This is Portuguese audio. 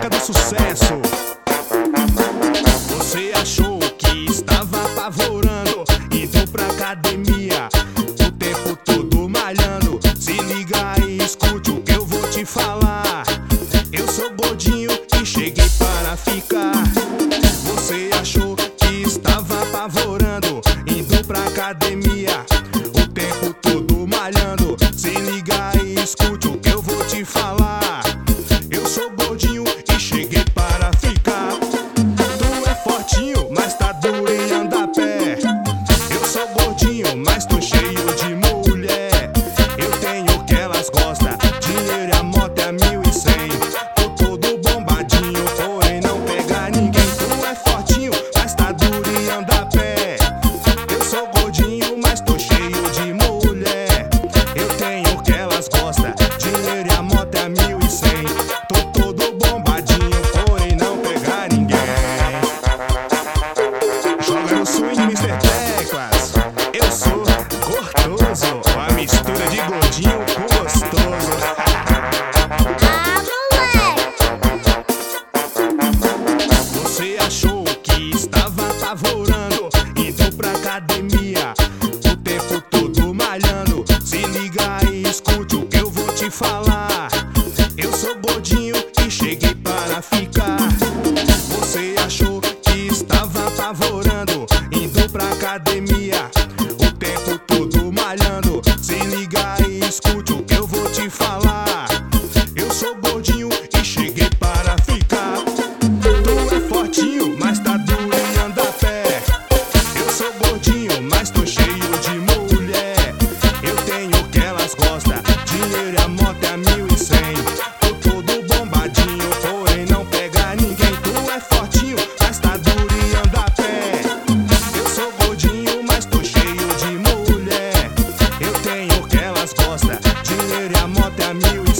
discoteca do sucesso. Você achou que estava apavorando, indo pra academia o tempo todo malhando. Se liga e escute o que eu vou te falar. Eu sou gordinho e cheguei para ficar. Você achou que estava apavorando, indo pra academia o tempo todo malhando. Se liga e escute o que eu vou te falar. Eu sou gordinho e cheguei para ficar. Tu é fortinho, mas tá duro em andar a pé. Eu sou gordinho, mas tô cheio de mulher. Eu tenho o que elas gostam, dinheiro e a moto é 1.100. Tô todo bombadinho, porém não pega ninguém. Tu é fortinho, mas tá duro em andar a pé. Eu sou gordinho, mas tô cheio de mulher. Eu tenho o que elas gostam, dinheiro e a moto é 1.100. Tô todo bombadinho, porém não pega ninguém. Joga no swing, Mr. Teclas. Eu sou gordoso, a mistura de gordinho com gostoso. Você achou que estava apavorando, indo pra academia o tempo todo malhando. Se liga e escute o que eu vou te falar. Eu sou gordinho e cheguei para ficar. Você achou que estava apavorando, indo pra academia o tempo todo malhando. Se liga e escute o que eu vou te falar. Eu sou gordinho e cheguei para ficar. Tu é fortinho, mas tá duro em andar a pé. Eu sou gordinho, mas tô cheio de mulher. Eu tenho o que elas gostam, dinheiro e a moto é 1.100. Tô todo bombadinho, porém não pega ninguém. Tu é fortinho, mas tá duro em andar a pé. Eu sou gordinho, mas tô cheio de mulher. Eu tenho o que elas gostam, dinheiro e a moto é 1.100.